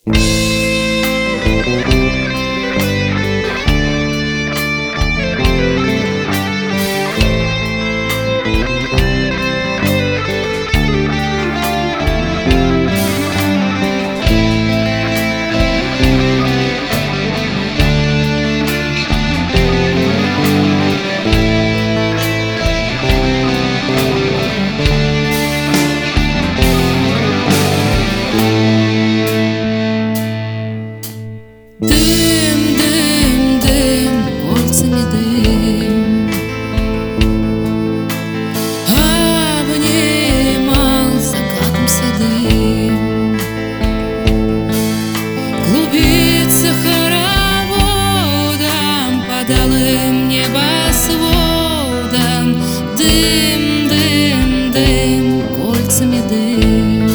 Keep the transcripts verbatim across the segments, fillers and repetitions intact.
Алым небосводом дым, дым, дым, кольцами дым.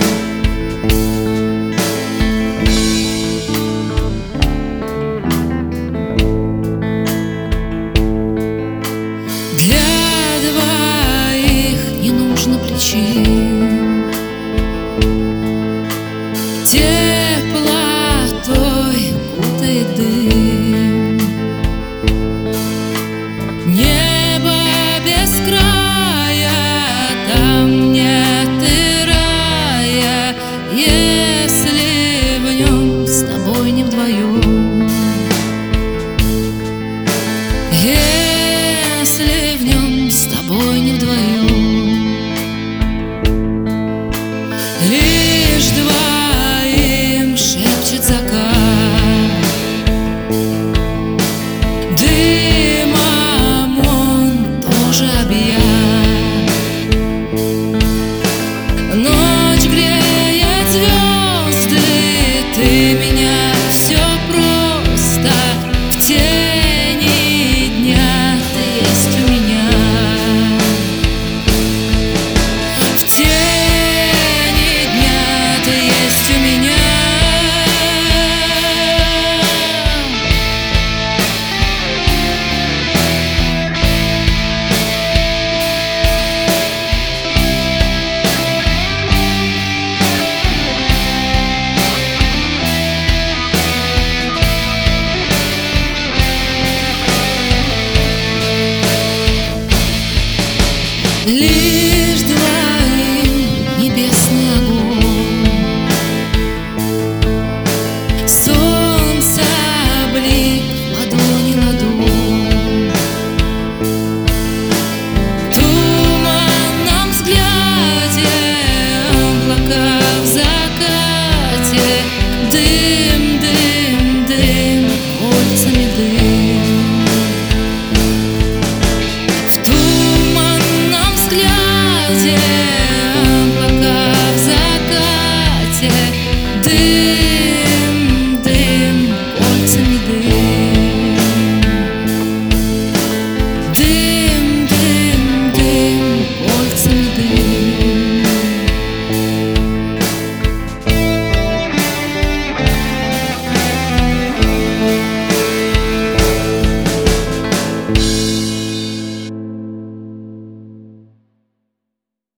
Для двоих не нужно причин, теплотой кутает дым. Небо без края, там нет и рая, если в нем с тобой не вдвоем. Если в нем с тобой не вдвоем. Лишь двоим шепчет закат, дымом он тоже объят. Ночь греет звезды, ты меня все просто. В тени дня ты есть у меня. В тени дня ты есть у меня. Лишь двоим небесный огонь, солнце блик, ладони ладонь. В туманном взгляде облака в закате, дым.